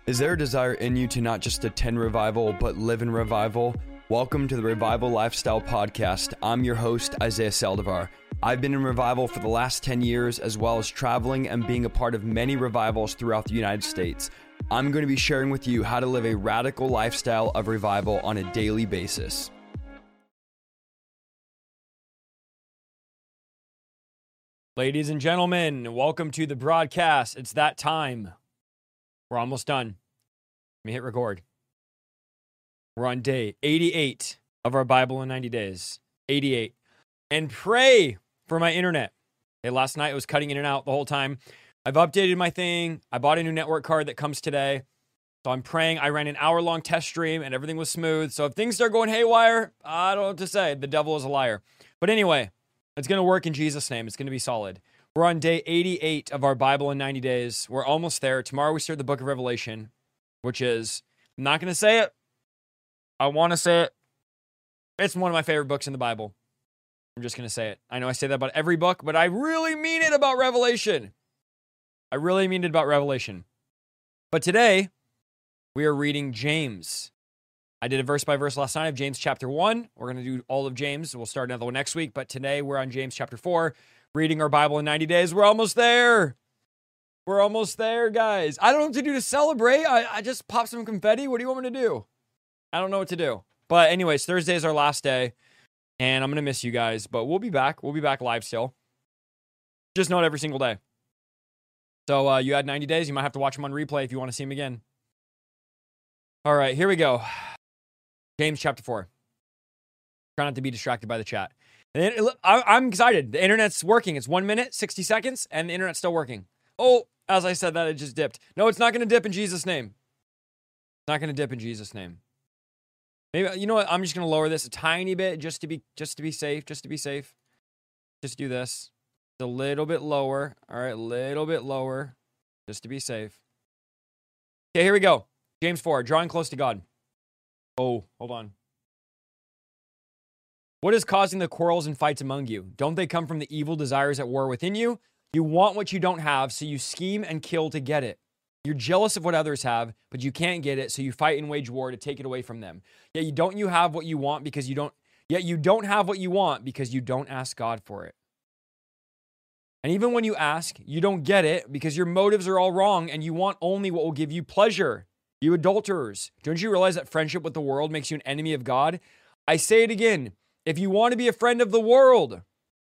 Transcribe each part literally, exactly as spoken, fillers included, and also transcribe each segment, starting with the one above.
Is there a desire in you to not just attend revival, but live in revival? Welcome to the Revival Lifestyle Podcast. I'm your host, Isaiah Saldivar. I've been in revival for the last ten years, as well as traveling and being a part of many revivals throughout the United States. I'm going to be sharing with you how to live a radical lifestyle of revival on a daily basis. Ladies and gentlemen, welcome to the broadcast. It's that time. We're almost done. Let me hit record. We're on day eighty-eight of our Bible in ninety days. eighty-eight. And pray for my internet. Hey, last night it was cutting in and out the whole time. I've updated my thing. I bought a new network card that comes today. So I'm praying. I ran an hour-long test stream and everything was smooth. So if things start going haywire, I don't know what to say. The devil is a liar. But anyway, it's going to work in Jesus' name. It's going to be solid. We're on day eighty-eight of our Bible in ninety days. We're almost there. Tomorrow we start the book of Revelation, which is, I'm not going to say it. I want to say it. It's one of my favorite books in the Bible. I'm just going to say it. I know I say that about every book, but I really mean it about Revelation. I really mean it about Revelation. But today, we are reading James. I did a verse by verse last night of James chapter one. We're going to do all of James. We'll start another one next week. But today, we're on James chapter four. Reading our Bible in ninety days. We're almost there. We're almost there, guys. I don't know what to do to celebrate. I, I just popped some confetti. What do you want me to do? I don't know what to do. But anyways, Thursday is our last day. And I'm going to miss you guys. But we'll be back. We'll be back live still. Just not every single day. So uh, you had ninety days. You might have to watch them on replay if you want to see them again. All right, here we go. James chapter four. Try not to be distracted by the chat. I'm excited. The internet's working. It's one minute, sixty seconds, and the internet's still working. Oh, as I said that, it just dipped. No, it's not going to dip in Jesus' name. It's not going to dip in Jesus' name. Maybe, you know what? I'm just going to lower this a tiny bit just to be just to be safe, just to be safe. Just do this. It's a little bit lower. All right, a little bit lower, just to be safe. Okay, here we go. James four, drawing close to God. Oh, hold on. What is causing the quarrels and fights among you? Don't they come from the evil desires at war within you? You want what you don't have, so you scheme and kill to get it. You're jealous of what others have, but you can't get it, so you fight and wage war to take it away from them. Yet you don't you have what you want because you don't yet you don't have what you want because you don't ask God for it. And even when you ask, you don't get it because your motives are all wrong and you want only what will give you pleasure. You adulterers, don't you realize that friendship with the world makes you an enemy of God? I say it again. If you want to be a friend of the world,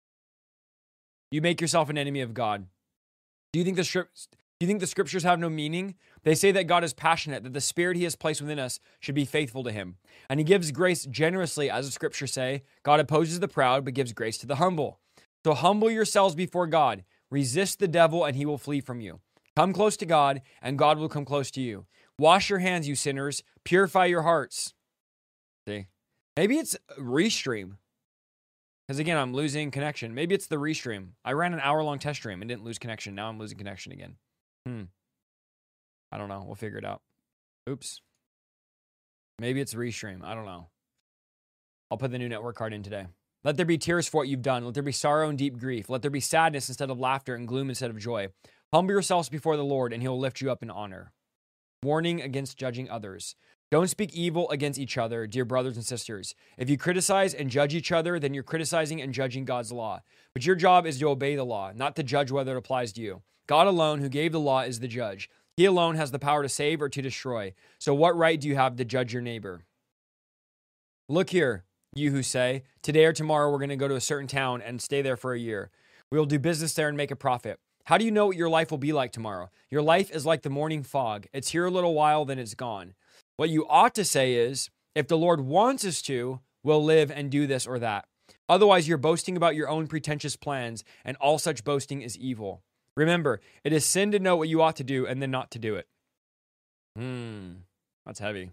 you make yourself an enemy of God. Do you think the scriptures, do you think the scriptures have no meaning? They say that God is passionate, that the spirit he has placed within us should be faithful to him. And he gives grace generously, as the scriptures say. God opposes the proud, but gives grace to the humble. So humble yourselves before God. Resist the devil, and he will flee from you. Come close to God, and God will come close to you. Wash your hands, you sinners. Purify your hearts. See? Maybe it's Restream. Because again, I'm losing connection. Maybe it's the Restream. I ran an hour-long test stream and didn't lose connection. Now I'm losing connection again. Hmm. I don't know. We'll figure it out. Oops. Maybe it's Restream. I don't know. I'll put the new network card in today. Let there be tears for what you've done. Let there be sorrow and deep grief. Let there be sadness instead of laughter and gloom instead of joy. Humble yourselves before the Lord, and he will lift you up in honor. Warning against judging others. Don't speak evil against each other, dear brothers and sisters. If you criticize and judge each other, then you're criticizing and judging God's law. But your job is to obey the law, not to judge whether it applies to you. God alone, who gave the law, is the judge. He alone has the power to save or to destroy. So what right do you have to judge your neighbor? Look here, you who say, today or tomorrow we're going to go to a certain town and stay there for a year. We will do business there and make a profit. How do you know what your life will be like tomorrow? Your life is like the morning fog. It's here a little while, then it's gone. What you ought to say is, if the Lord wants us to, we'll live and do this or that. Otherwise, you're boasting about your own pretentious plans, and all such boasting is evil. Remember, it is sin to know what you ought to do and then not to do it. Hmm, that's heavy.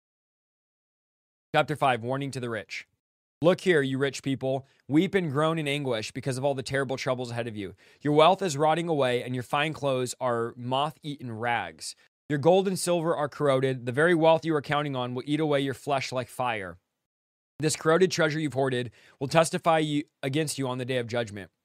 Chapter five, warning to the rich. Look here, you rich people, weep and groan in anguish because of all the terrible troubles ahead of you. Your wealth is rotting away, and your fine clothes are moth-eaten rags. Your gold and silver are corroded. The very wealth you are counting on will eat away your flesh like fire. This corroded treasure you've hoarded will testify you against you on the day of judgment.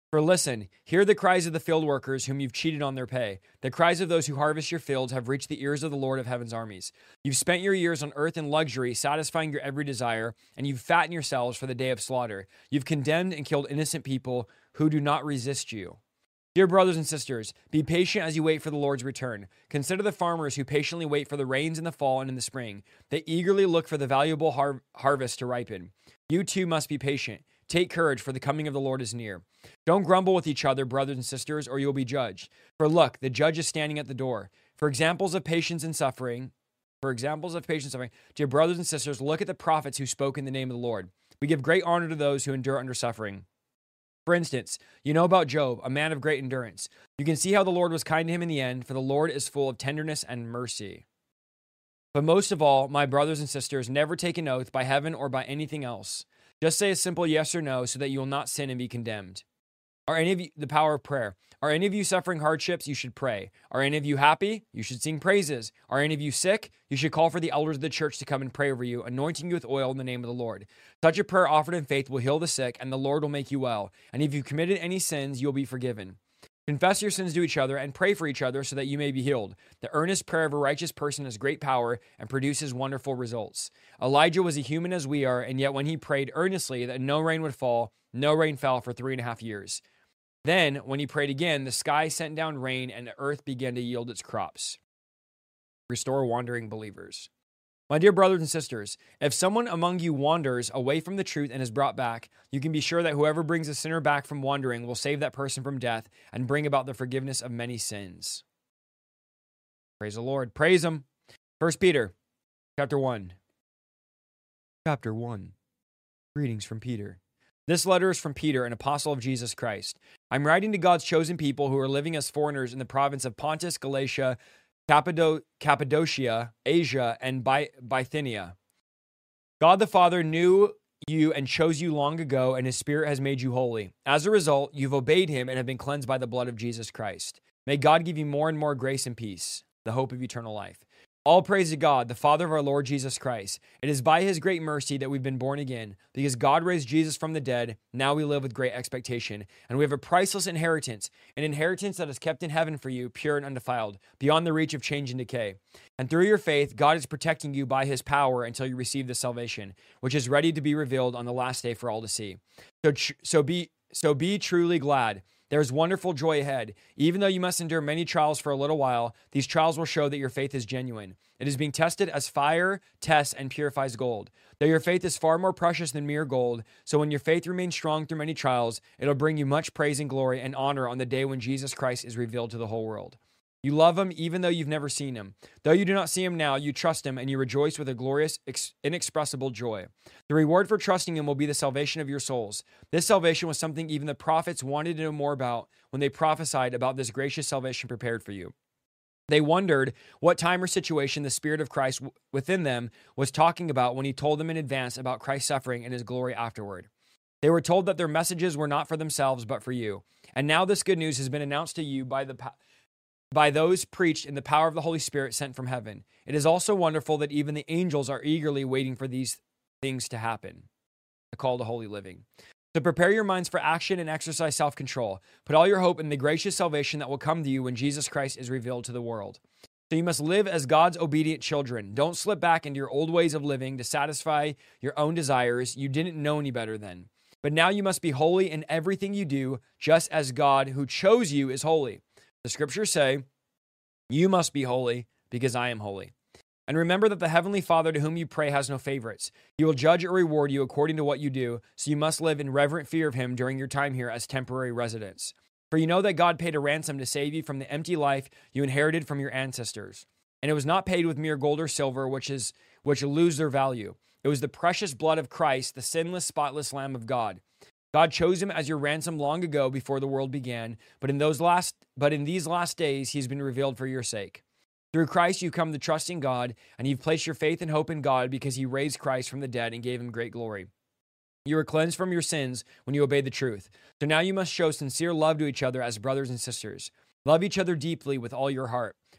For listen, hear the cries of the field workers whom you've cheated on their pay. The cries of those who harvest your fields have reached the ears of the Lord of heaven's armies. You've spent your years on earth in luxury, satisfying your every desire, and you've fattened yourselves for the day of slaughter. You've condemned and killed innocent people who do not resist you. Dear brothers and sisters, be patient as you wait for the Lord's return. Consider the farmers who patiently wait for the rains in the fall and in the spring. They eagerly look for the valuable har- harvest to ripen. You too must be patient. Take courage, for the coming of the Lord is near. Don't grumble with each other, brothers and sisters, or you'll be judged. For look, the judge is standing at the door. For examples of patience and suffering, for examples of patience and suffering, dear brothers and sisters, look at the prophets who spoke in the name of the Lord. We give great honor to those who endure under suffering. For instance, you know about Job, a man of great endurance. You can see how the Lord was kind to him in the end, for the Lord is full of tenderness and mercy. But most of all, my brothers and sisters, never take an oath by heaven or by anything else. Just say a simple yes or no so that you will not sin and be condemned. Are any of you, the power of prayer. Are any of you suffering hardships? You should pray. Are any of you happy? You should sing praises. Are any of you sick? You should call for the elders of the church to come and pray over you, anointing you with oil in the name of the Lord. Such a prayer offered in faith will heal the sick, and the Lord will make you well. And if you've committed any sins, you'll be forgiven. Confess your sins to each other and pray for each other so that you may be healed. The earnest prayer of a righteous person has great power and produces wonderful results. Elijah was a human as we are, and yet when he prayed earnestly that no rain would fall, no rain fell for three and a half years. Then, when he prayed again, the sky sent down rain and the earth began to yield its crops. Restore wandering believers. My dear brothers and sisters, if someone among you wanders away from the truth and is brought back, you can be sure that whoever brings a sinner back from wandering will save that person from death and bring about the forgiveness of many sins. Praise the Lord. Praise him. First Peter, chapter one. Chapter one. Greetings from Peter. This letter is from Peter, an apostle of Jesus Christ. I'm writing to God's chosen people who are living as foreigners in the province of Pontus, Galatia, Cappadocia, Asia, and Bithynia. God the Father knew you and chose you long ago, and his Spirit has made you holy. As a result, you've obeyed him and have been cleansed by the blood of Jesus Christ. May God give you more and more grace and peace, the hope of eternal life. All praise to God, the Father of our Lord Jesus Christ. It is by his great mercy that we've been born again, because God raised Jesus from the dead. Now we live with great expectation, and we have a priceless inheritance, an inheritance that is kept in heaven for you, pure and undefiled, beyond the reach of change and decay. And through your faith, God is protecting you by his power until you receive the salvation, which is ready to be revealed on the last day for all to see. So, tr- so be, so be truly glad. There's wonderful joy ahead. Even though you must endure many trials for a little while, these trials will show that your faith is genuine. It is being tested as fire tests and purifies gold. Though your faith is far more precious than mere gold, so when your faith remains strong through many trials, it'll bring you much praise and glory and honor on the day when Jesus Christ is revealed to the whole world. You love him even though you've never seen him. Though you do not see him now, you trust him and you rejoice with a glorious, inexpressible joy. The reward for trusting him will be the salvation of your souls. This salvation was something even the prophets wanted to know more about when they prophesied about this gracious salvation prepared for you. They wondered what time or situation the Spirit of Christ within them was talking about when he told them in advance about Christ's suffering and his glory afterward. They were told that their messages were not for themselves but for you. And now this good news has been announced to you by the by those preached in the power of the Holy Spirit sent from heaven. It is also wonderful that even the angels are eagerly waiting for these things to happen. A call to holy living. So prepare your minds for action and exercise self-control. Put all your hope in the gracious salvation that will come to you when Jesus Christ is revealed to the world. So you must live as God's obedient children. Don't slip back into your old ways of living to satisfy your own desires. You didn't know any better then. But now you must be holy in everything you do, just as God who chose you is holy. The scriptures say, you must be holy because I am holy. And remember that the heavenly Father to whom you pray has no favorites. He will judge or reward you according to what you do, so you must live in reverent fear of him during your time here as temporary residents. For you know that God paid a ransom to save you from the empty life you inherited from your ancestors. And it was not paid with mere gold or silver, which is which lose their value. It was the precious blood of Christ, the sinless, spotless Lamb of God. God chose him as your ransom long ago before the world began, but in those last but in these last days he's been revealed for your sake. Through Christ you come to trust in God, and you've placed your faith and hope in God because he raised Christ from the dead and gave him great glory. You were cleansed from your sins when you obeyed the truth. So now you must show sincere love to each other as brothers and sisters. Love each other deeply with all your heart.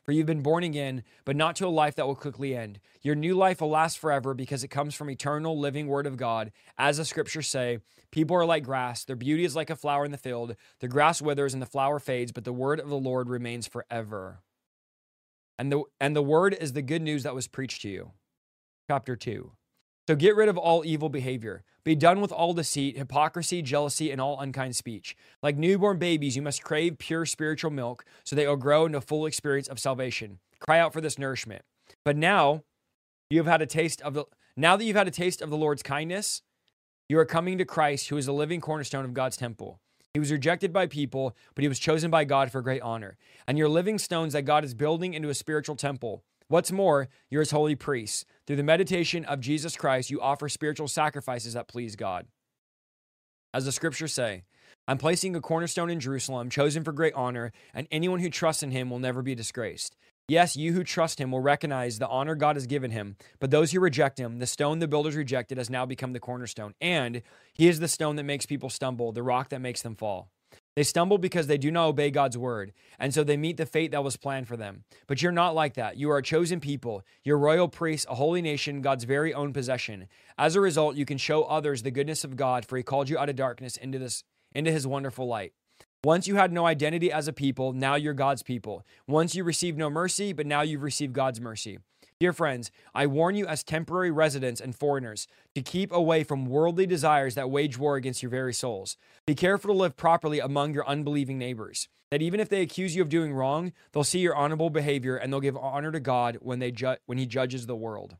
For you've been born again, but not to a life that will quickly end. Your new life will last forever because it comes from eternal living word of God. As the scriptures say, people are like grass. Their beauty is like a flower in the field. The grass withers and the flower fades, but the word of the Lord remains forever. And the, and the word is the good news that was preached to you. Chapter two. So get rid of all evil behavior. Be done with all deceit, hypocrisy, jealousy, and all unkind speech. Like newborn babies, you must crave pure spiritual milk so they will grow into full experience of salvation. Cry out for this nourishment. But now you have had a taste of the now that you've had a taste of the Lord's kindness, you are coming to Christ, who is the living cornerstone of God's temple. He was rejected by people, but he was chosen by God for great honor. And you're living stones that God is building into a spiritual temple. What's more, you're his holy priests. Through the meditation of Jesus Christ, you offer spiritual sacrifices that please God. As the scriptures say, I'm placing a cornerstone in Jerusalem, chosen for great honor, and anyone who trusts in him will never be disgraced. Yes, you who trust him will recognize the honor God has given him, but those who reject him, the stone the builders rejected has now become the cornerstone, and he is the stone that makes people stumble, the rock that makes them fall. They stumble because they do not obey God's word, and so they meet the fate that was planned for them. But you're not like that. You are a chosen people. You're royal priests, a holy nation, God's very own possession. As a result, you can show others the goodness of God, for he called you out of darkness into this, into his wonderful light. Once you had no identity as a people, now you're God's people. Once you received no mercy, but now you've received God's mercy. Dear friends, I warn you as temporary residents and foreigners to keep away from worldly desires that wage war against your very souls. Be careful to live properly among your unbelieving neighbors, that even if they accuse you of doing wrong, they'll see your honorable behavior and they'll give honor to God when they ju- when he judges the world.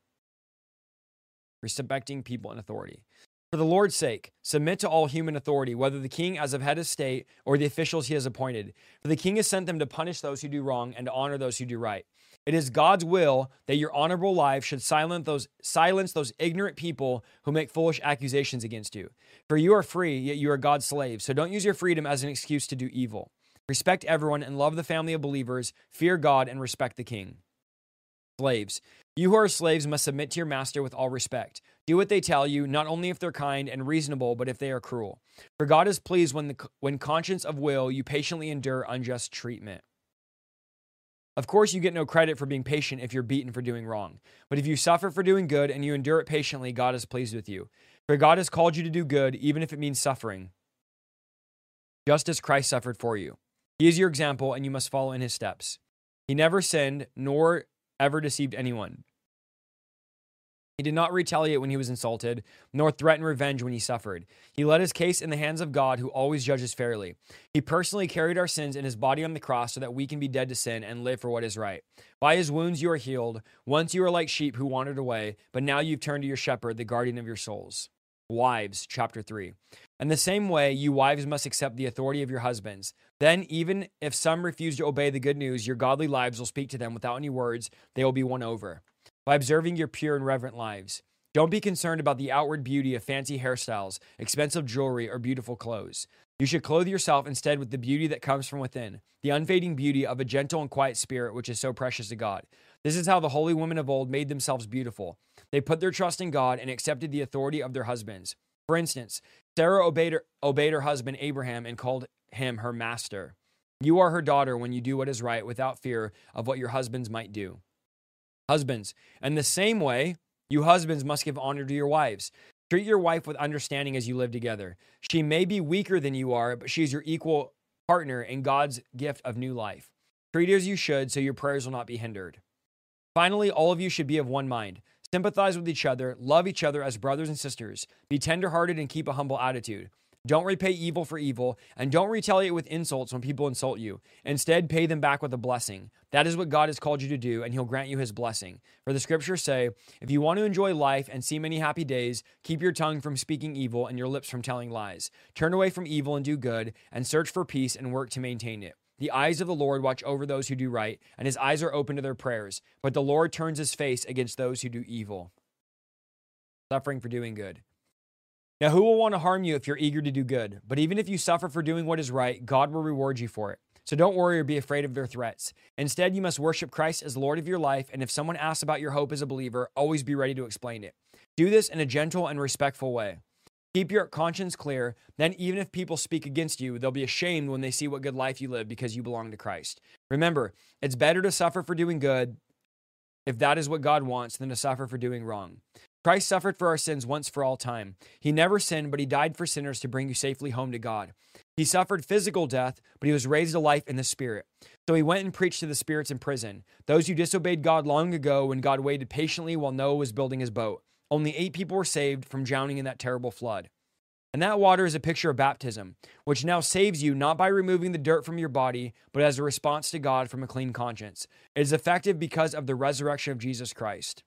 Respecting people in authority. For the Lord's sake, submit to all human authority, whether the king as of head of state or the officials he has appointed. For the king has sent them to punish those who do wrong and to honor those who do right. It is God's will that your honorable life should silence those, silence those ignorant people who make foolish accusations against you. For you are free, yet you are God's slaves. So don't use your freedom as an excuse to do evil. Respect everyone and love the family of believers. Fear God and respect the king. Slaves, you who are slaves must submit to your master with all respect. Do what they tell you, not only if they're kind and reasonable, but if they are cruel. For God is pleased when, the, when conscience of will, you patiently endure unjust treatment. Of course, you get no credit for being patient if you're beaten for doing wrong. But if you suffer for doing good and you endure it patiently, God is pleased with you. For God has called you to do good, even if it means suffering, just as Christ suffered for you. He is your example, and you must follow in his steps. He never sinned, nor ever deceived anyone. He did not retaliate when he was insulted, nor threaten revenge when he suffered. He let his case in the hands of God, who always judges fairly. He personally carried our sins in his body on the cross so that we can be dead to sin and live for what is right. By his wounds you are healed. Once you were like sheep who wandered away, but now you've turned to your shepherd, the guardian of your souls. Wives, chapter three. In the same way, you wives must accept the authority of your husbands. Then, even if some refuse to obey the good news, your godly lives will speak to them without any words. They will be won over by observing your pure and reverent lives. Don't be concerned about the outward beauty of fancy hairstyles, expensive jewelry, or beautiful clothes. You should clothe yourself instead with the beauty that comes from within, the unfading beauty of a gentle and quiet spirit, which is so precious to God. This is how the holy women of old made themselves beautiful. They put their trust in God and accepted the authority of their husbands. For instance, Sarah obeyed her, obeyed her husband Abraham and called him her master. You are her daughter when you do what is right without fear of what your husbands might do. Husbands, in the same way, you husbands must give honor to your wives. Treat your wife with understanding as you live together. She may be weaker than you are, but she's your equal partner in God's gift of new life. Treat her as you should, so your prayers will not be hindered. Finally, all of you should be of one mind. Sympathize with each other, love each other as brothers and sisters. Be tenderhearted and keep a humble attitude. Don't repay evil for evil, and don't retaliate with insults when people insult you. Instead, pay them back with a blessing. That is what God has called you to do, and he'll grant you his blessing. For the scriptures say, if you want to enjoy life and see many happy days, keep your tongue from speaking evil and your lips from telling lies. Turn away from evil and do good, and search for peace and work to maintain it. The eyes of the Lord watch over those who do right, and his eyes are open to their prayers. But the Lord turns his face against those who do evil. Suffering for doing good. Now, who will want to harm you if you're eager to do good? But even if you suffer for doing what is right, God will reward you for it. So don't worry or be afraid of their threats. Instead, you must worship Christ as Lord of your life, and if someone asks about your hope as a believer, always be ready to explain it. Do this in a gentle and respectful way. Keep your conscience clear. Then even if people speak against you, they'll be ashamed when they see what good life you live because you belong to Christ. Remember, it's better to suffer for doing good, if that is what God wants, than to suffer for doing wrong. Christ suffered for our sins once for all time. He never sinned, but he died for sinners to bring you safely home to God. He suffered physical death, but he was raised to life in the spirit. So he went and preached to the spirits in prison, those who disobeyed God long ago when God waited patiently while Noah was building his boat. Only eight people were saved from drowning in that terrible flood. And that water is a picture of baptism, which now saves you not by removing the dirt from your body, but as a response to God from a clean conscience. It is effective because of the resurrection of Jesus Christ.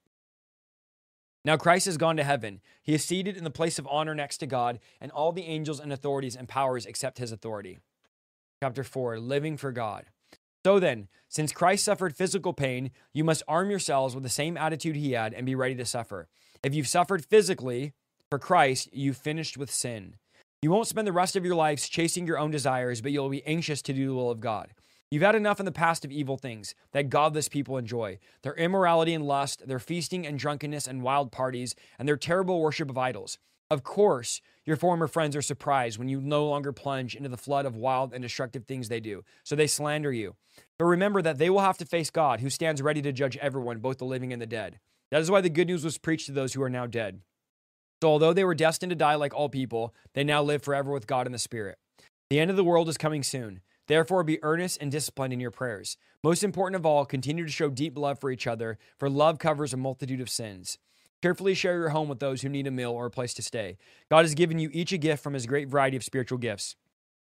Now Christ has gone to heaven. He is seated in the place of honor next to God, and all the angels and authorities and powers accept his authority. Chapter four, living for God. So then, since Christ suffered physical pain, you must arm yourselves with the same attitude he had and be ready to suffer. If you've suffered physically for Christ, you've finished with sin. You won't spend the rest of your lives chasing your own desires, but you'll be anxious to do the will of God. You've had enough in the past of evil things that godless people enjoy. Their immorality and lust, their feasting and drunkenness and wild parties, and their terrible worship of idols. Of course, your former friends are surprised when you no longer plunge into the flood of wild and destructive things they do, so they slander you. But remember that they will have to face God, who stands ready to judge everyone, both the living and the dead. That is why the good news was preached to those who are now dead. So although they were destined to die like all people, they now live forever with God in the Spirit. The end of the world is coming soon. Therefore, be earnest and disciplined in your prayers. Most important of all, continue to show deep love for each other, for love covers a multitude of sins. Carefully share your home with those who need a meal or a place to stay. God has given you each a gift from his great variety of spiritual gifts.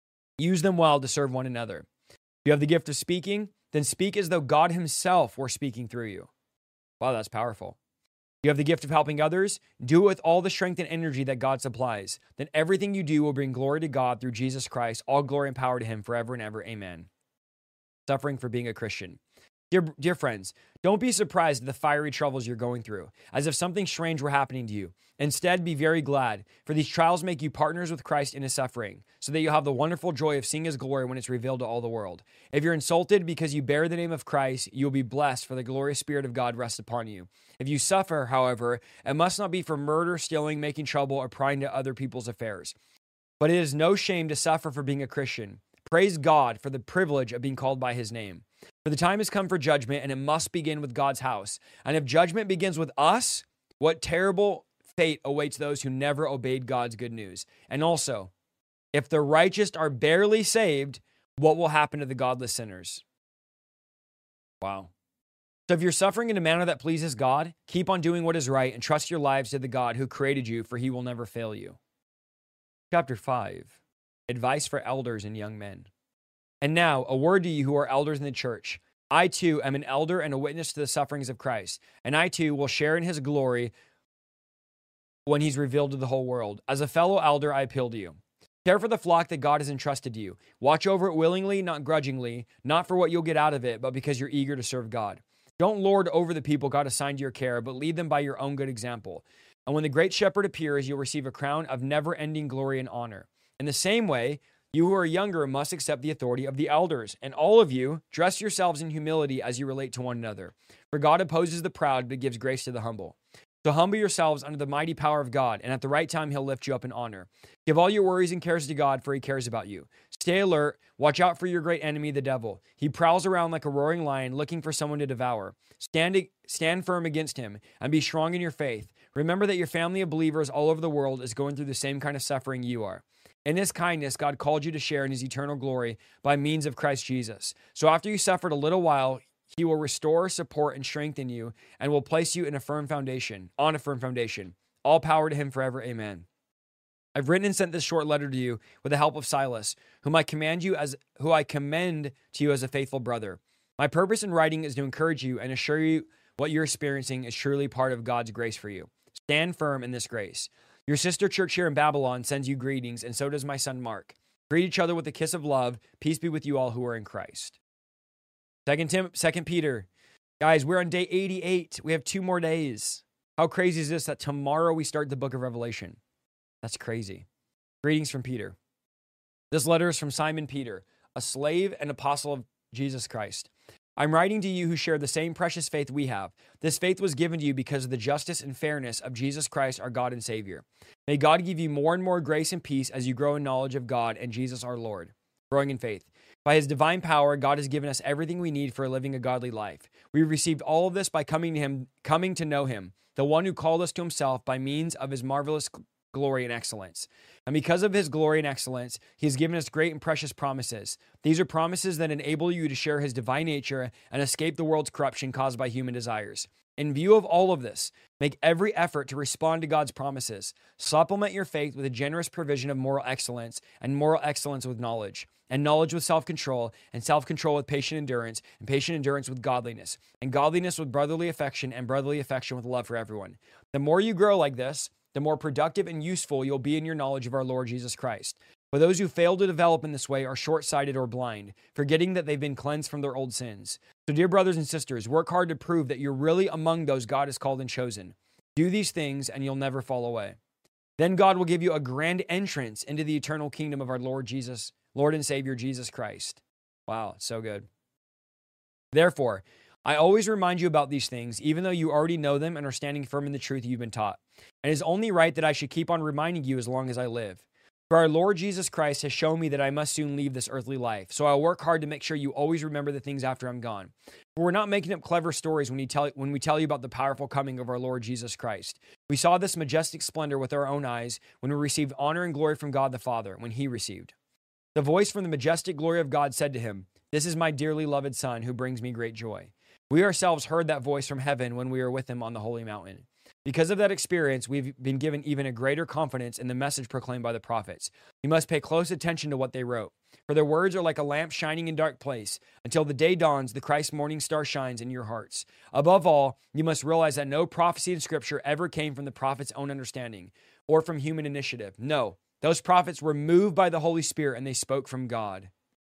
Use them well to serve one another. If you have the gift of speaking, then speak as though God himself were speaking through you. Wow, that's powerful. You have the gift of helping others. Do it with all the strength and energy that God supplies. Then everything you do will bring glory to God through Jesus Christ. All glory and power to him forever and ever. Amen. Suffering for being a Christian. Dear, dear friends, don't be surprised at the fiery troubles you're going through, as if something strange were happening to you. Instead, be very glad, for these trials make you partners with Christ in his suffering, so that you'll have the wonderful joy of seeing his glory when it's revealed to all the world. If you're insulted because you bear the name of Christ, you'll be blessed, for the glorious Spirit of God rests upon you. If you suffer, however, it must not be for murder, stealing, making trouble, or prying into other people's affairs. But it is no shame to suffer for being a Christian. Praise God for the privilege of being called by his name. For the time has come for judgment, and it must begin with God's house. And if judgment begins with us, what terrible fate awaits those who never obeyed God's good news. And also, if the righteous are barely saved, what will happen to the godless sinners? Wow. So if you're suffering in a manner that pleases God, keep on doing what is right and trust your lives to the God who created you, for he will never fail you. Chapter five, advice for elders and young men. And now, a word to you who are elders in the church. I too am an elder and a witness to the sufferings of Christ, and I too will share in his glory when he's revealed to the whole world. As a fellow elder, I appeal to you. Care for the flock that God has entrusted to you. Watch over it willingly, not grudgingly, not for what you'll get out of it, but because you're eager to serve God. Don't lord over the people God assigned to your care, but lead them by your own good example. And when the great shepherd appears, you'll receive a crown of never-ending glory and honor. In the same way, you who are younger must accept the authority of the elders. And all of you, dress yourselves in humility as you relate to one another. For God opposes the proud, but gives grace to the humble. So humble yourselves under the mighty power of God, and at the right time he'll lift you up in honor. Give all your worries and cares to God, for he cares about you. Stay alert. Watch out for your great enemy, the devil. He prowls around like a roaring lion, looking for someone to devour. Stand, stand firm against him, and be strong in your faith. Remember that your family of believers all over the world is going through the same kind of suffering you are. In his kindness, God called you to share in his eternal glory by means of Christ Jesus. So after you suffered a little while, he will restore, support, and strengthen you, and will place you in a firm foundation, on a firm foundation. All power to him forever. Amen. I've written and sent this short letter to you with the help of Silas, whom I command you as who I commend to you as a faithful brother. My purpose in writing is to encourage you and assure you what you're experiencing is surely part of God's grace for you. Stand firm in this grace. Your sister church here in Babylon sends you greetings, and so does my son Mark. Greet each other with a kiss of love. Peace be with you all who are in Christ. Second, Tim, Second Peter. Guys, we're on day eighty-eight. We have two more days. How crazy is this that tomorrow we start the book of Revelation? That's crazy. Greetings from Peter. This letter is from Simon Peter, a slave and apostle of Jesus Christ. I'm writing to you who share the same precious faith we have. This faith was given to you because of the justice and fairness of Jesus Christ, our God and Savior. May God give you more and more grace and peace as you grow in knowledge of God and Jesus our Lord. Growing in faith. By his divine power, God has given us everything we need for living a godly life. We received all of this by coming to him, coming to know him, the one who called us to himself by means of his marvelous glory and excellence. And because of his glory and excellence, he has given us great and precious promises. These are promises that enable you to share his divine nature and escape the world's corruption caused by human desires. In view of all of this, make every effort to respond to God's promises. Supplement your faith with a generous provision of moral excellence, and moral excellence with knowledge, and knowledge with self-control, and self-control with patient endurance, and patient endurance with godliness, and godliness with brotherly affection, and brotherly affection with love for everyone. The more you grow like this, the more productive and useful you'll be in your knowledge of our Lord Jesus Christ. For those who fail to develop in this way are short-sighted or blind, forgetting that they've been cleansed from their old sins. So dear brothers and sisters, work hard to prove that you're really among those God has called and chosen. Do these things and you'll never fall away. Then God will give you a grand entrance into the eternal kingdom of our Lord Jesus, Lord and Savior Jesus Christ. Wow, it's so good. Therefore, I always remind you about these things, even though you already know them and are standing firm in the truth you've been taught. And it is only right that I should keep on reminding you as long as I live. For our Lord Jesus Christ has shown me that I must soon leave this earthly life, so I'll work hard to make sure you always remember the things after I'm gone. For we're not making up clever stories when, you tell, when we tell you about the powerful coming of our Lord Jesus Christ. We saw this majestic splendor with our own eyes when we received honor and glory from God the Father, when he received. The voice from the majestic glory of God said to him, "This is my dearly loved Son, who brings me great joy." We ourselves heard that voice from heaven when we were with him on the holy mountain. Because of that experience, we've been given even a greater confidence in the message proclaimed by the prophets. You must pay close attention to what they wrote, for their words are like a lamp shining in dark place. Until the day dawns, the Christ morning star shines in your hearts. Above all, you must realize that no prophecy in Scripture ever came from the prophet's own understanding or from human initiative. No, those prophets were moved by the Holy Spirit and they spoke from God.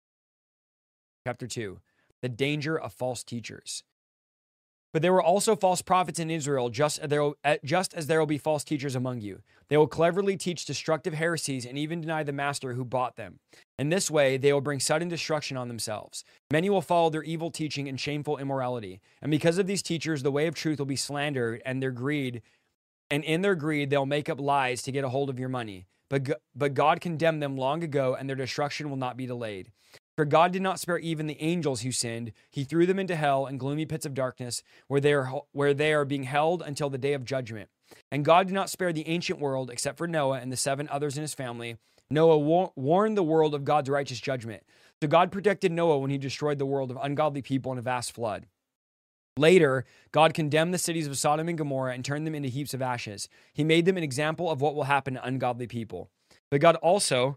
Chapter two, the danger of false teachers. But there were also false prophets in Israel, just as, there will, just as there will be false teachers among you. They will cleverly teach destructive heresies and even deny the master who bought them. In this way, they will bring sudden destruction on themselves. Many will follow their evil teaching and shameful immorality. And because of these teachers, the way of truth will be slandered, and their greed, and in their greed, they'll make up lies to get a hold of your money. But, but God condemned them long ago, and their destruction will not be delayed. For God did not spare even the angels who sinned. He threw them into hell and gloomy pits of darkness, where they are, where they are being held until the day of judgment. And God did not spare the ancient world, except for Noah and the seven others in his family. Noah war- warned the world of God's righteous judgment. So God protected Noah when he destroyed the world of ungodly people in a vast flood. Later, God condemned the cities of Sodom and Gomorrah and turned them into heaps of ashes. He made them an example of what will happen to ungodly people. But God also...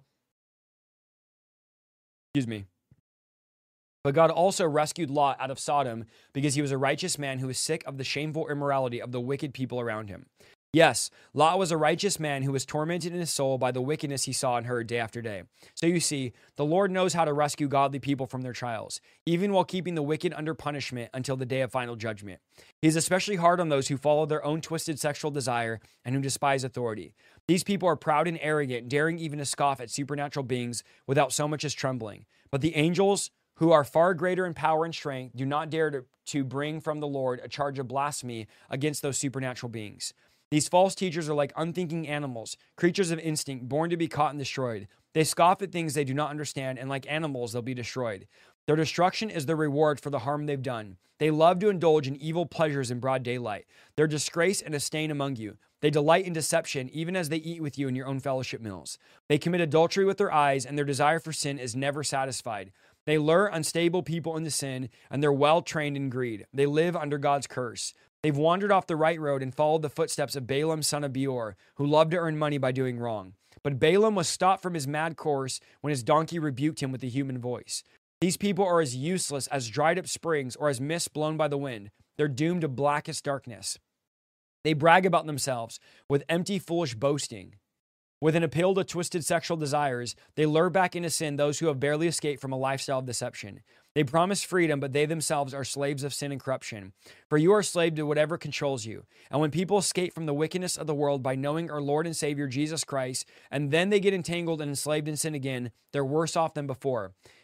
Excuse me. But God also rescued Lot out of Sodom because he was a righteous man who was sick of the shameful immorality of the wicked people around him. Yes, Lot was a righteous man who was tormented in his soul by the wickedness he saw and heard day after day. So you see, the Lord knows how to rescue godly people from their trials, even while keeping the wicked under punishment until the day of final judgment. He is especially hard on those who follow their own twisted sexual desire and who despise authority. These people are proud and arrogant, daring even to scoff at supernatural beings without so much as trembling. But the angels, who are far greater in power and strength, do not dare to, to bring from the Lord a charge of blasphemy against those supernatural beings. These false teachers are like unthinking animals, creatures of instinct, born to be caught and destroyed. They scoff at things they do not understand, and like animals, they'll be destroyed. Their destruction is their reward for the harm they've done. They love to indulge in evil pleasures in broad daylight. They're disgrace and a stain among you. They delight in deception, even as they eat with you in your own fellowship meals. They commit adultery with their eyes, and their desire for sin is never satisfied. They lure unstable people into sin, and they're well trained in greed. They live under God's curse. They've wandered off the right road and followed the footsteps of Balaam, son of Beor, who loved to earn money by doing wrong. But Balaam was stopped from his mad course when his donkey rebuked him with a human voice. These people are as useless as dried up springs or as mist blown by the wind. They're doomed to blackest darkness. They brag about themselves with empty, foolish boasting. With an appeal to twisted sexual desires, they lure back into sin those who have barely escaped from a lifestyle of deception. They promise freedom, but they themselves are slaves of sin and corruption. For you are a slave to whatever controls you. And when people escape from the wickedness of the world by knowing our Lord and Savior Jesus Christ, and then they get entangled and enslaved in sin again, they're worse off than before.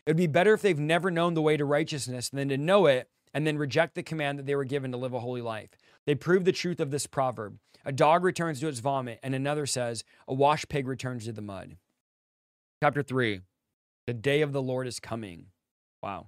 It would be better if they've never known the way to righteousness than to know it and then reject the command that they were given to live a holy life. They prove the truth of this proverb. A dog returns to its vomit, and another says, a washed pig returns to the mud. Chapter three, the day of the Lord is coming. Wow.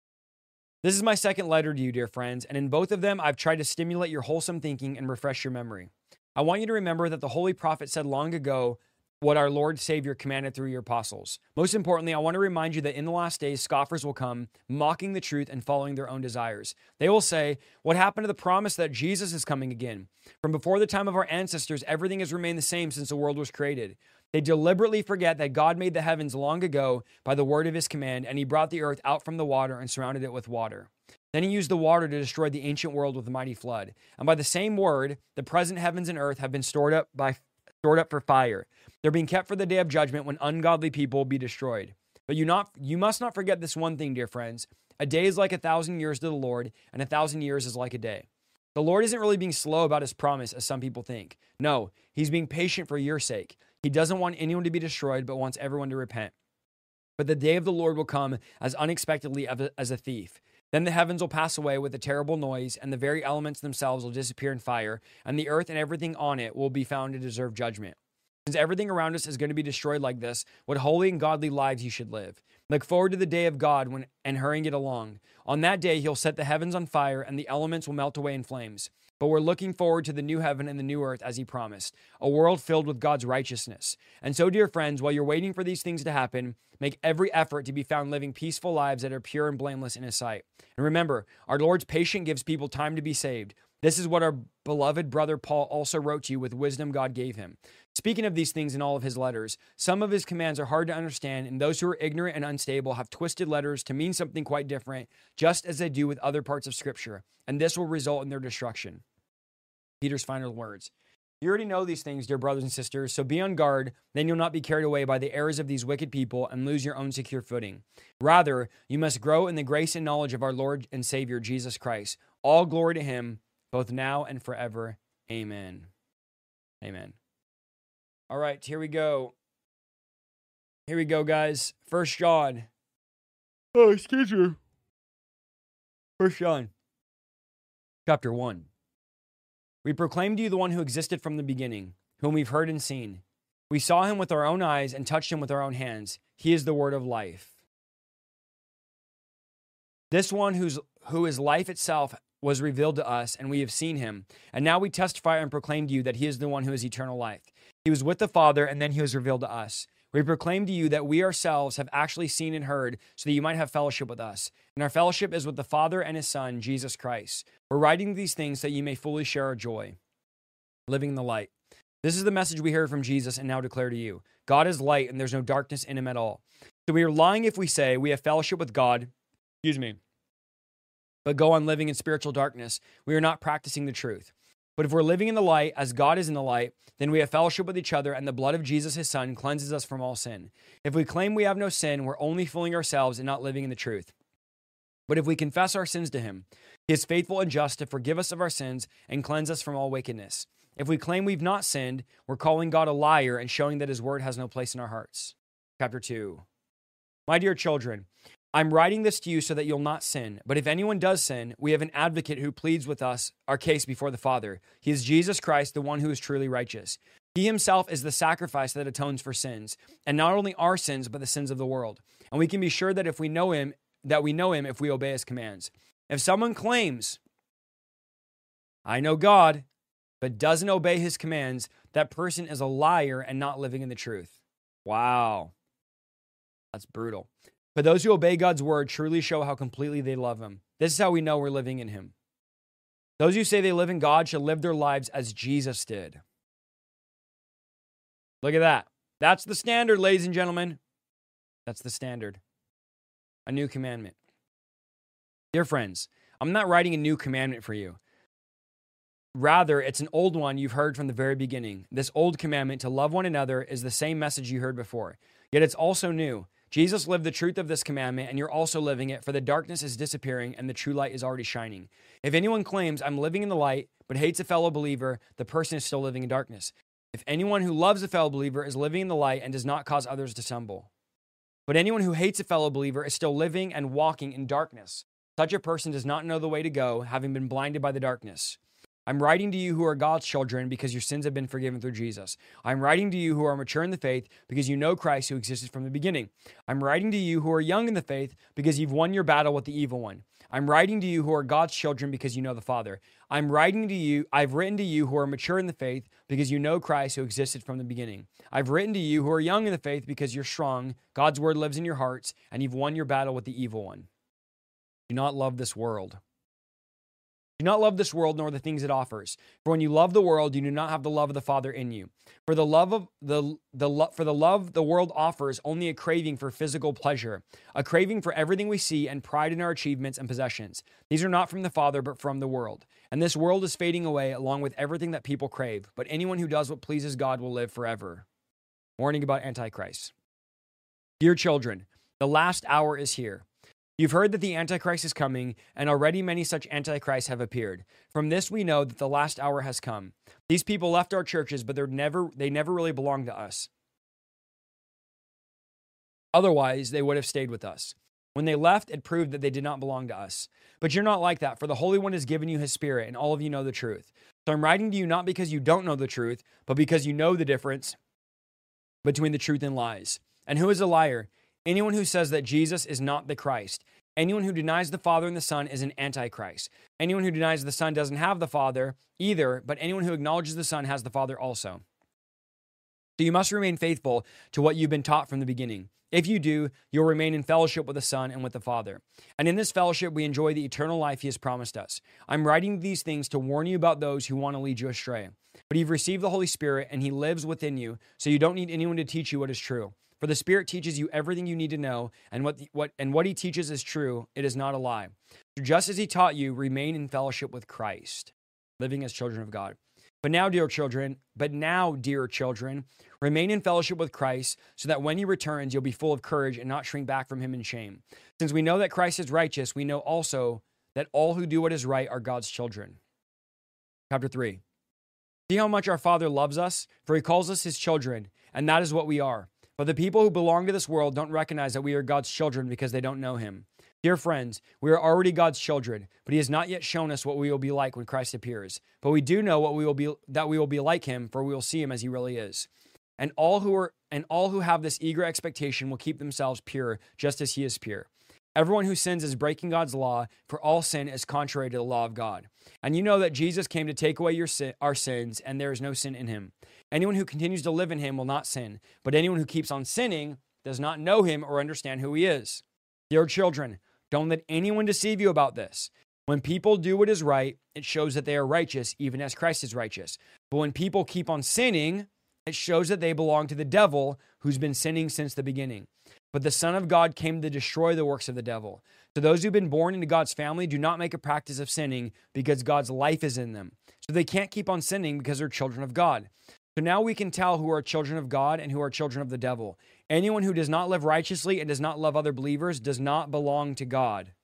This is my second letter to you, dear friends, and in both of them, I've tried to stimulate your wholesome thinking and refresh your memory. I want you to remember that the Holy Prophet said long ago what our Lord Savior commanded through your apostles. Most importantly, I want to remind you that in the last days, scoffers will come, mocking the truth and following their own desires. They will say, what happened to the promise that Jesus is coming again? From before the time of our ancestors, everything has remained the same since the world was created. They deliberately forget that God made the heavens long ago by the word of his command, and he brought the earth out from the water and surrounded it with water. Then he used the water to destroy the ancient world with a mighty flood. And by the same word, the present heavens and earth have been stored up by stored up for fire. They're being kept for the day of judgment when ungodly people will be destroyed. But you not you must not forget this one thing, dear friends. A day is like a thousand years to the Lord, and a thousand years is like a day. The Lord isn't really being slow about his promise, as some people think. No, he's being patient for your sake. He doesn't want anyone to be destroyed, but wants everyone to repent. But the day of the Lord will come as unexpectedly as a thief. Then the heavens will pass away with a terrible noise, and the very elements themselves will disappear in fire, and the earth and everything on it will be found to deserve judgment. Since everything around us is going to be destroyed like this, what holy and godly lives you should live. Look forward to the day of God when, and hurrying it along. On that day, he'll set the heavens on fire, and the elements will melt away in flames. But we're looking forward to the new heaven and the new earth, as he promised, a world filled with God's righteousness. And so, dear friends, while you're waiting for these things to happen, make every effort to be found living peaceful lives that are pure and blameless in his sight. And remember, our Lord's patience gives people time to be saved. This is what our beloved brother Paul also wrote to you with wisdom God gave him. Speaking of these things in all of his letters, some of his commands are hard to understand, and those who are ignorant and unstable have twisted letters to mean something quite different, just as they do with other parts of Scripture, and this will result in their destruction. Peter's final words. You already know these things, dear brothers and sisters, so be on guard, then you'll not be carried away by the errors of these wicked people and lose your own secure footing. Rather, you must grow in the grace and knowledge of our Lord and Savior, Jesus Christ. All glory to him, both now and forever. Amen. Amen. All right, here we go. Here we go, guys. First John. Oh, excuse me. First John. Chapter one. We proclaim to you the one who existed from the beginning, whom we've heard and seen. We saw him with our own eyes and touched him with our own hands. He is the word of life. This one who's, who is life itself was revealed to us, and we have seen him. And now we testify and proclaim to you that he is the one who is eternal life. He was with the Father, and then he was revealed to us. We proclaim to you that we ourselves have actually seen and heard, so that you might have fellowship with us. And our fellowship is with the Father and his Son, Jesus Christ. We're writing these things so that you may fully share our joy. Living in the light. This is the message we heard from Jesus and now declare to you. God is light, and there's no darkness in him at all. So we are lying if we say we have fellowship with God, excuse me, but go on living in spiritual darkness. We are not practicing the truth. But if we're living in the light, as God is in the light, then we have fellowship with each other, and the blood of Jesus, his Son, cleanses us from all sin. If we claim we have no sin, we're only fooling ourselves and not living in the truth. But if we confess our sins to him, he is faithful and just to forgive us of our sins and cleanse us from all wickedness. If we claim we've not sinned, we're calling God a liar and showing that his word has no place in our hearts. Chapter two. My dear children, I'm writing this to you so that you'll not sin. But if anyone does sin, we have an advocate who pleads with us our case before the Father. He is Jesus Christ, the one who is truly righteous. He himself is the sacrifice that atones for sins, and not only our sins, but the sins of the world. And we can be sure that if we know him, that we know him if we obey his commands. If someone claims, I know God, but doesn't obey his commands, that person is a liar and not living in the truth. Wow. That's brutal. But those who obey God's word truly show how completely they love him. This is how we know we're living in him. Those who say they live in God should live their lives as Jesus did. Look at that. That's the standard, ladies and gentlemen. That's the standard. A new commandment. Dear friends, I'm not writing a new commandment for you. Rather, it's an old one you've heard from the very beginning. This old commandment to love one another is the same message you heard before. Yet it's also new. Jesus lived the truth of this commandment, and you're also living it, for the darkness is disappearing and the true light is already shining. If anyone claims, I'm living in the light, but hates a fellow believer, the person is still living in darkness. If anyone who loves a fellow believer is living in the light and does not cause others to stumble. But anyone who hates a fellow believer is still living and walking in darkness. Such a person does not know the way to go, having been blinded by the darkness. I'm writing to you who are God's children because your sins have been forgiven through Jesus. I'm writing to you who are mature in the faith because you know Christ who existed from the beginning. I'm writing to you who are young in the faith because you've won your battle with the evil one. I'm writing to you who are God's children because you know the Father. I'm writing to you, I've written to you who are mature in the faith because you know Christ who existed from the beginning. I've written to you who are young in the faith because you're strong, God's word lives in your hearts, and you've won your battle with the evil one. Do not love this world. Do not love this world nor the things it offers. For when you love the world, you do not have the love of the Father in you. For the love of the the lo- for the love the world offers only a craving for physical pleasure, a craving for everything we see and pride in our achievements and possessions. These are not from the Father but from the world. And this world is fading away along with everything that people crave, but anyone who does what pleases God will live forever. Warning about Antichrist. Dear children, the last hour is here. You've heard that the Antichrist is coming, and already many such Antichrists have appeared. From this we know that the last hour has come. These people left our churches, but they're never, they never really belonged to us. Otherwise, they would have stayed with us. When they left, it proved that they did not belong to us. But you're not like that, for the Holy One has given you his Spirit, and all of you know the truth. So I'm writing to you not because you don't know the truth, but because you know the difference between the truth and lies. And who is a liar? Anyone who says that Jesus is not the Christ. Anyone who denies the Father and the Son is an Antichrist. Anyone who denies the Son doesn't have the Father either, but anyone who acknowledges the Son has the Father also. So you must remain faithful to what you've been taught from the beginning. If you do, you'll remain in fellowship with the Son and with the Father. And in this fellowship, we enjoy the eternal life he has promised us. I'm writing these things to warn you about those who want to lead you astray. But you've received the Holy Spirit, and he lives within you, so you don't need anyone to teach you what is true. For the Spirit teaches you everything you need to know, and what, the, what, and what he teaches is true. It is not a lie. So just as he taught you, remain in fellowship with Christ, living as children of God. But now, dear children, but now, dear children, remain in fellowship with Christ, so that when he returns, you'll be full of courage and not shrink back from him in shame. Since we know that Christ is righteous, we know also that all who do what is right are God's children. Chapter three. See how much our Father loves us, for he calls us his children, and that is what we are. But the people who belong to this world don't recognize that we are God's children because they don't know him. Dear friends, we are already God's children, but he has not yet shown us what we will be like when Christ appears. But we do know what we will be that we will be like him, for we will see him as he really is. And all who are and all who have this eager expectation will keep themselves pure, just as he is pure. Everyone who sins is breaking God's law, for all sin is contrary to the law of God. And you know that Jesus came to take away your sin, our sins, and there is no sin in him. Anyone who continues to live in him will not sin, but anyone who keeps on sinning does not know him or understand who he is. Dear children, don't let anyone deceive you about this. When people do what is right, it shows that they are righteous, even as Christ is righteous. But when people keep on sinning, it shows that they belong to the devil, who's been sinning since the beginning. But the Son of God came to destroy the works of the devil. So those who've been born into God's family do not make a practice of sinning because God's life is in them. So they can't keep on sinning because they're children of God. So now we can tell who are children of God and who are children of the devil. Anyone who does not live righteously and does not love other believers does not belong to God.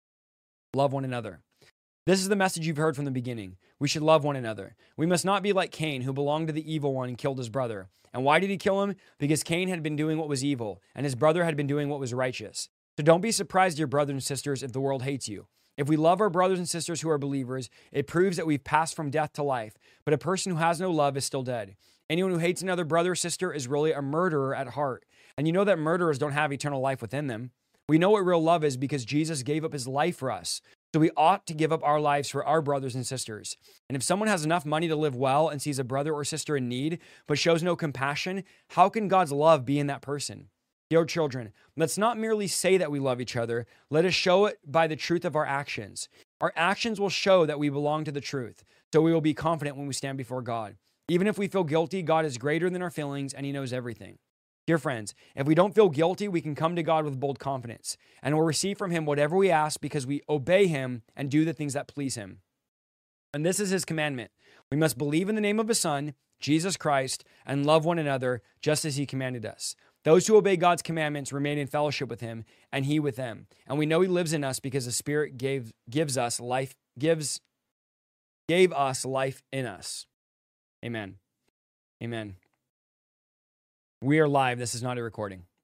Love one another. This is the message you've heard from the beginning. We should love one another. We must not be like Cain, who belonged to the evil one and killed his brother. And why did he kill him? Because Cain had been doing what was evil, and his brother had been doing what was righteous. So don't be surprised, dear brothers and sisters, if the world hates you. If we love our brothers and sisters who are believers, it proves that we've passed from death to life. But a person who has no love is still dead. Anyone who hates another brother or sister is really a murderer at heart. And you know that murderers don't have eternal life within them. We know what real love is because Jesus gave up his life for us. So we ought to give up our lives for our brothers and sisters. And if someone has enough money to live well and sees a brother or sister in need, but shows no compassion, how can God's love be in that person? Dear children, let's not merely say that we love each other. Let us show it by the truth of our actions. Our actions will show that we belong to the truth. So we will be confident when we stand before God. Even if we feel guilty, God is greater than our feelings and he knows everything. Dear friends, if we don't feel guilty, we can come to God with bold confidence, and we'll receive from him whatever we ask because we obey him and do the things that please him. And this is his commandment. We must believe in the name of his Son, Jesus Christ, and love one another just as he commanded us. Those who obey God's commandments remain in fellowship with him, and he with them. And we know he lives in us because the Spirit gave, gives us life, gives, gave us life in us. Amen. Amen. We are live. This is not a recording.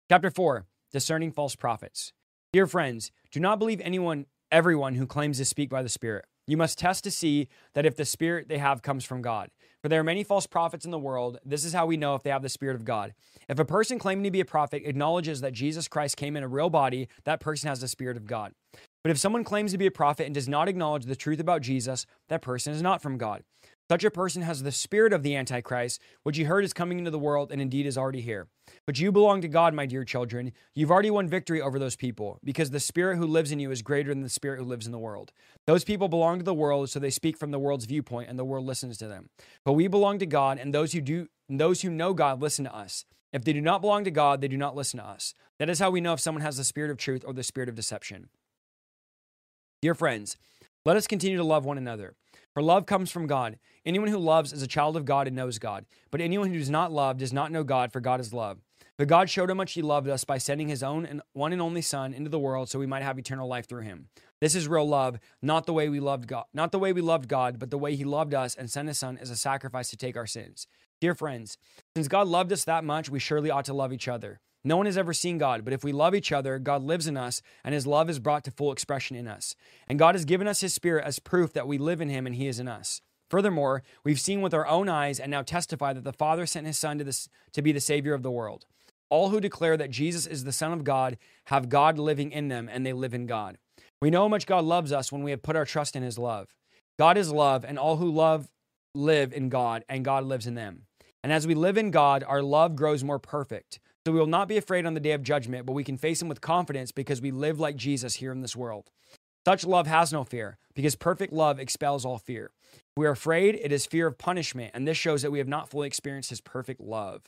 Chapter four, discerning false prophets. Dear friends, do not believe anyone, everyone who claims to speak by the Spirit. You must test to see that if the Spirit they have comes from God. For there are many false prophets in the world. This is how we know if they have the Spirit of God. If a person claiming to be a prophet acknowledges that Jesus Christ came in a real body, that person has the Spirit of God. But if someone claims to be a prophet and does not acknowledge the truth about Jesus, that person is not from God. Such a person has the spirit of the Antichrist, which you heard is coming into the world and indeed is already here. But you belong to God, my dear children. You've already won victory over those people, because the Spirit who lives in you is greater than the spirit who lives in the world. Those people belong to the world, so they speak from the world's viewpoint, and the world listens to them. But we belong to God, and those who do, those who know God listen to us. If they do not belong to God, they do not listen to us. That is how we know if someone has the spirit of truth or the spirit of deception. Dear friends, let us continue to love one another. For love comes from God. Anyone who loves is a child of God and knows God. But anyone who does not love does not know God, for God is love. But God showed how much he loved us by sending his own and one and only Son into the world so we might have eternal life through him. This is real love, not the way we loved God, not the way we loved God, but the way he loved us and sent his Son as a sacrifice to take our sins. Dear friends, since God loved us that much, we surely ought to love each other. No one has ever seen God, but if we love each other, God lives in us, and his love is brought to full expression in us. And God has given us his Spirit as proof that we live in him and he is in us. Furthermore, we've seen with our own eyes and now testify that the Father sent his Son to, this, to be the Savior of the world. All who declare that Jesus is the Son of God have God living in them, and they live in God. We know how much God loves us when we have put our trust in his love. God is love, and all who love live in God, and God lives in them. And as we live in God, our love grows more perfect. So we will not be afraid on the day of judgment, but we can face him with confidence because we live like Jesus here in this world. Such love has no fear, because perfect love expels all fear. If we are afraid, it is fear of punishment, and this shows that we have not fully experienced his perfect love.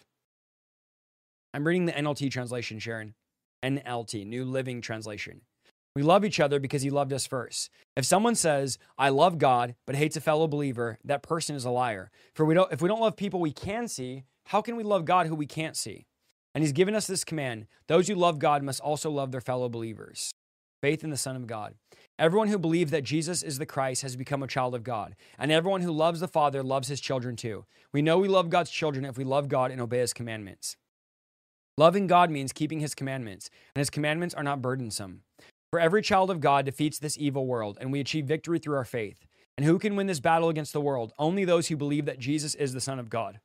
I'm reading the N L T translation, Sharon. N L T, New Living Translation. We love each other because he loved us first. If someone says, I love God, but hates a fellow believer, that person is a liar. For we don't, if we don't love people we can see, how can we love God who we can't see? And he's given us this command: those who love God must also love their fellow believers. Faith in the Son of God. Everyone who believes that Jesus is the Christ has become a child of God. And everyone who loves the Father loves his children too. We know we love God's children if we love God and obey his commandments. Loving God means keeping his commandments, and his commandments are not burdensome. For every child of God defeats this evil world, and we achieve victory through our faith. And who can win this battle against the world? Only those who believe that Jesus is the Son of God.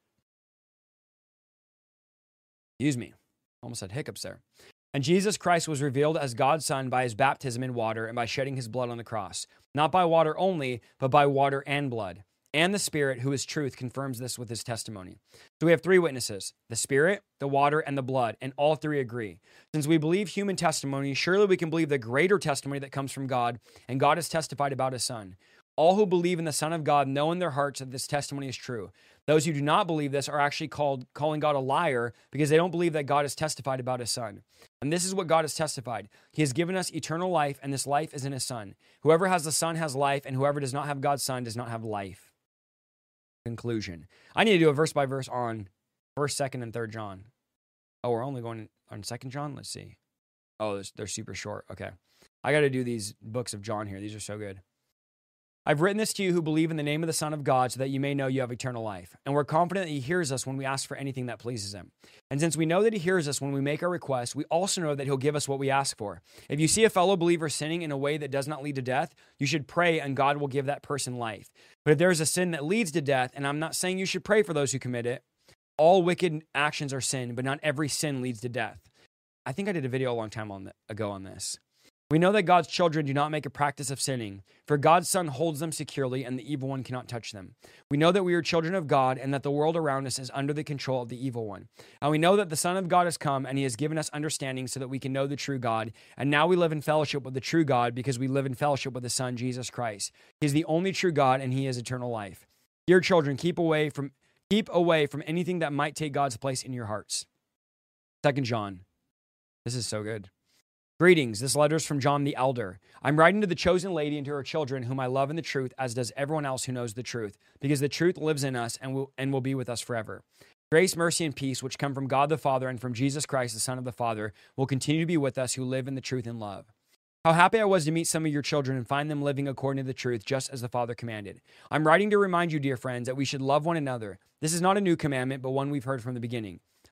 Excuse me. Almost had hiccups there. And Jesus Christ was revealed as God's Son by his baptism in water and by shedding his blood on the cross. Not by water only, but by water and blood. And the Spirit, who is truth, confirms this with his testimony. So we have three witnesses: the Spirit, the water, and the blood, and all three agree. Since we believe human testimony, surely we can believe the greater testimony that comes from God, and God has testified about his Son. All who believe in the Son of God know in their hearts that this testimony is true. Those who do not believe this are actually called calling God a liar because they don't believe that God has testified about his Son. And this is what God has testified. He has given us eternal life, and this life is in his Son. Whoever has the Son has life, and whoever does not have God's Son does not have life. Conclusion. I need to do a verse by verse on first, second, and third John. Oh, we're only going on second John? Let's see. Oh, they're super short. Okay. I got to do these books of John here. These are so good. I've written this to you who believe in the name of the Son of God so that you may know you have eternal life. And we're confident that he hears us when we ask for anything that pleases him. And since we know that he hears us when we make our requests, we also know that he'll give us what we ask for. If you see a fellow believer sinning in a way that does not lead to death, you should pray and God will give that person life. But if there is a sin that leads to death, and I'm not saying you should pray for those who commit it, all wicked actions are sin, but not every sin leads to death. I think I did a video a long time on the, ago on this. We know that God's children do not make a practice of sinning, for God's Son holds them securely and the evil one cannot touch them. We know that we are children of God and that the world around us is under the control of the evil one. And we know that the Son of God has come and he has given us understanding so that we can know the true God. And now we live in fellowship with the true God because we live in fellowship with the Son, Jesus Christ. He is the only true God and he is eternal life. Dear children, keep away from keep away from anything that might take God's place in your hearts. Second John. This is so good. Greetings, this letter is from John the Elder. I'm writing to the chosen lady and to her children, whom I love in the truth, as does everyone else who knows the truth, because the truth lives in us and will, and will be with us forever. Grace, mercy, and peace, which come from God the Father and from Jesus Christ, the Son of the Father, will continue to be with us who live in the truth and love. How happy I was to meet some of your children and find them living according to the truth, just as the Father commanded. I'm writing to remind you, dear friends, that we should love one another. This is not a new commandment, but one we've heard from the beginning.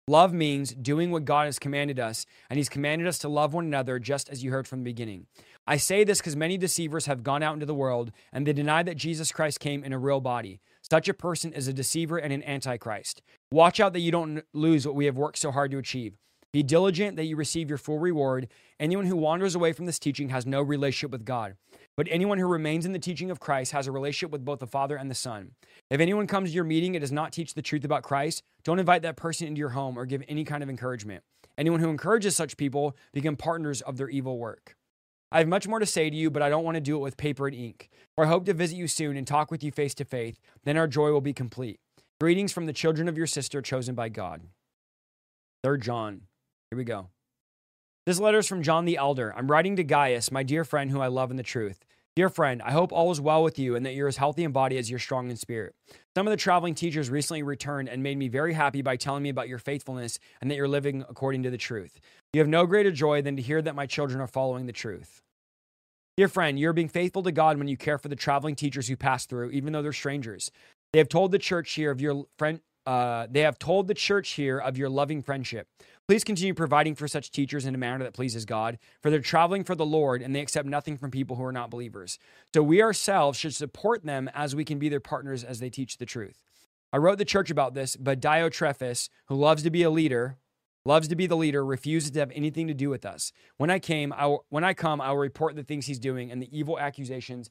Love means doing what God has commanded us, and he's commanded us to love one another just as you heard from the beginning. I say this because many deceivers have gone out into the world, and they deny that Jesus Christ came in a real body. Such a person is a deceiver and an antichrist. Watch out that you don't lose what we have worked so hard to achieve. Be diligent that you receive your full reward. Anyone who wanders away from this teaching has no relationship with God. But anyone who remains in the teaching of Christ has a relationship with both the Father and the Son. If anyone comes to your meeting and does not teach the truth about Christ, don't invite that person into your home or give any kind of encouragement. Anyone who encourages such people become partners of their evil work. I have much more to say to you, but I don't want to do it with paper and ink. For I hope to visit you soon and talk with you face to face. Then our joy will be complete. Greetings from the children of your sister chosen by God. Third John. Here we go. This letter is from John the Elder. I'm writing to Gaius, my dear friend who I love in the truth. Dear friend, I hope all is well with you and that you're as healthy in body as you're strong in spirit. Some of the traveling teachers recently returned and made me very happy by telling me about your faithfulness and that you're living according to the truth. You have no greater joy than to hear that my children are following the truth. Dear friend, you're being faithful to God when you care for the traveling teachers who pass through, even though they're strangers. They have told the church here of your friend. Uh, they have told the church here of your loving friendship. Please continue providing for such teachers in a manner that pleases God, for they're traveling for the Lord and they accept nothing from people who are not believers. So we ourselves should support them as we can be their partners as they teach the truth. I wrote the church about this, but Diotrephes, who loves to be a leader, loves to be the leader, refuses to have anything to do with us. When I came, I will, when I come, I will report the things he's doing and the evil accusations.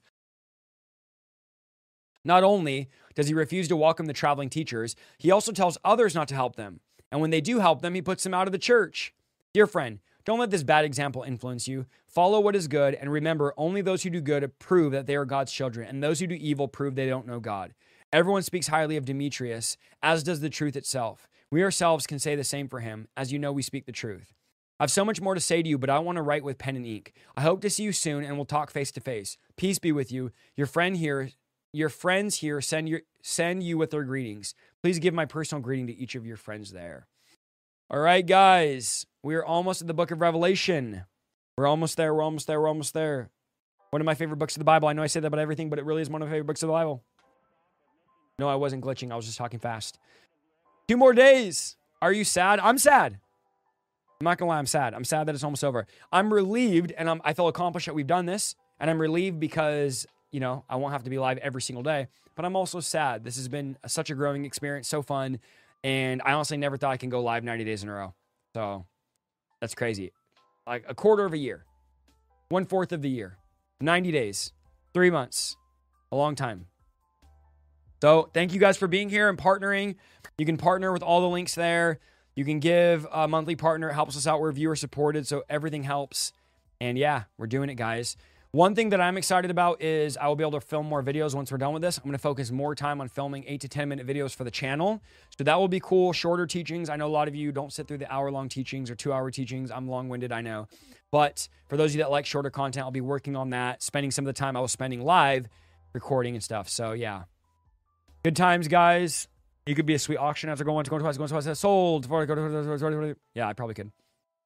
Not only does he refuse to welcome the traveling teachers, he also tells others not to help them. And when they do help them, he puts them out of the church. Dear friend, don't let this bad example influence you. Follow what is good, and remember, only those who do good prove that they are God's children, and those who do evil prove they don't know God. Everyone speaks highly of Demetrius, as does the truth itself. We ourselves can say the same for him, as you know we speak the truth. I have so much more to say to you, but I want to write with pen and ink. I hope to see you soon, and we'll talk face to face. Peace be with you. Your friend here, your friends here send your send you with their greetings. Please give my personal greeting to each of your friends there. All right, guys, we're almost at the book of Revelation. We're almost there. We're almost there. We're almost there. One of my favorite books of the Bible. I know I say that about everything, but it really is one of my favorite books of the Bible. No, I wasn't glitching. I was just talking fast. Two more days. Are you sad? I'm sad. I'm not going to lie. I'm sad. I'm sad that it's almost over. I'm relieved, and I'm, I feel accomplished that we've done this, and I'm relieved because, you know, I won't have to be live every single day, but I'm also sad. This has been a, such a growing experience, so fun, and I honestly never thought I can go live ninety days in a row. So that's crazy. Like a quarter of a year, one fourth of the year, ninety days, three months, a long time. So thank you guys for being here and partnering. You can partner with all the links there. You can give a monthly partner. It helps us out. We're viewer supported, so everything helps. And yeah, we're doing it, guys. One thing that I'm excited about is I will be able to film more videos once we're done with this. I'm going to focus more time on filming eight to ten minute videos for the channel. So that will be cool. Shorter teachings. I know a lot of you don't sit through the hour long teachings or two hour teachings. I'm long winded, I know. But for those of you that like shorter content, I'll be working on that, spending some of the time I was spending live recording and stuff. So yeah, good times, guys. You could be a sweet auction after going once, going twice, going twice, sold. Yeah, I probably could.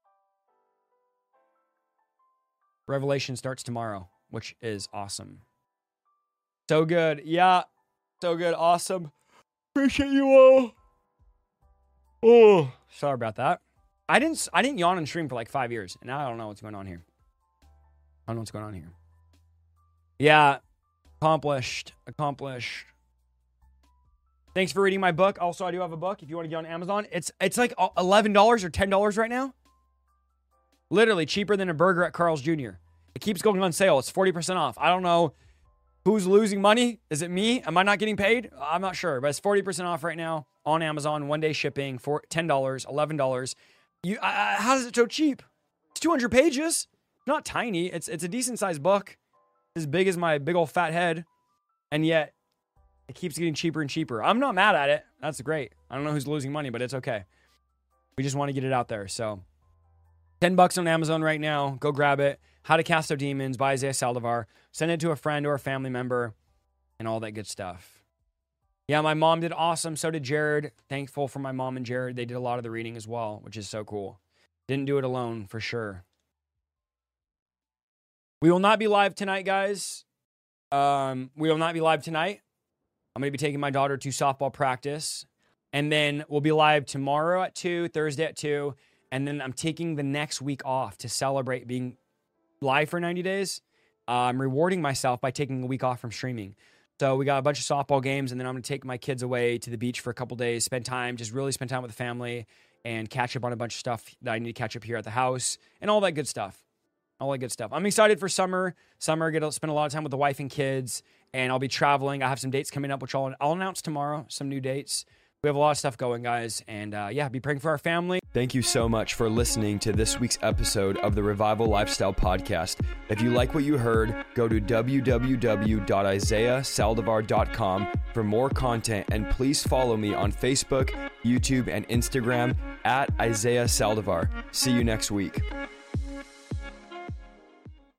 Revelation starts tomorrow, which is awesome. So good. Yeah. So good. Awesome. Appreciate you all. Oh, sorry about that. I didn't I didn't yawn and stream for like five years, and now I don't know what's going on here. I don't know what's going on here. Yeah. Accomplished. Accomplished. Thanks for reading my book. Also, I do have a book if you want to get on Amazon. It's it's like eleven dollars or ten dollars right now. Literally cheaper than a burger at Carl's Junior It keeps going on sale. It's forty percent off. I don't know who's losing money. Is it me? Am I not getting paid? I'm not sure, but it's forty percent off right now on Amazon. One day shipping for ten dollars, eleven dollars. You, uh, how is it so cheap? It's two hundred pages. Not tiny. It's it's a decent sized book. As big as my big old fat head. And yet it keeps getting cheaper and cheaper. I'm not mad at it. That's great. I don't know who's losing money, but it's okay. We just want to get it out there. So ten bucks on Amazon right now. Go grab it. How to Cast Out Demons by Isaiah Saldivar. Send it to a friend or a family member and all that good stuff. Yeah, my mom did awesome. So did Jared. Thankful for my mom and Jared. They did a lot of the reading as well, which is so cool. Didn't do it alone for sure. We will not be live tonight, guys. Um, we will not be live tonight. I'm going to be taking my daughter to softball practice. And then we'll be live tomorrow at two, Thursday at two. And then I'm taking the next week off to celebrate being live for ninety days. Uh, I'm rewarding myself by taking a week off from streaming. So we got a bunch of softball games, and then I'm going to take my kids away to the beach for a couple days, spend time, just really spend time with the family, and catch up on a bunch of stuff that I need to catch up here at the house, and all that good stuff. All that good stuff. I'm excited for summer. Summer, I get to spend a lot of time with the wife and kids, and I'll be traveling. I have some dates coming up, which I'll, I'll announce tomorrow, some new dates. We have a lot of stuff going, guys, and uh, yeah, be praying for our family. Thank you so much for listening to this week's episode of the Revival Lifestyle Podcast. If you like what you heard, go to w w w dot isaiah saldivar dot com for more content, and please follow me on Facebook, YouTube, and Instagram at Isaiah Saldivar. See you next week.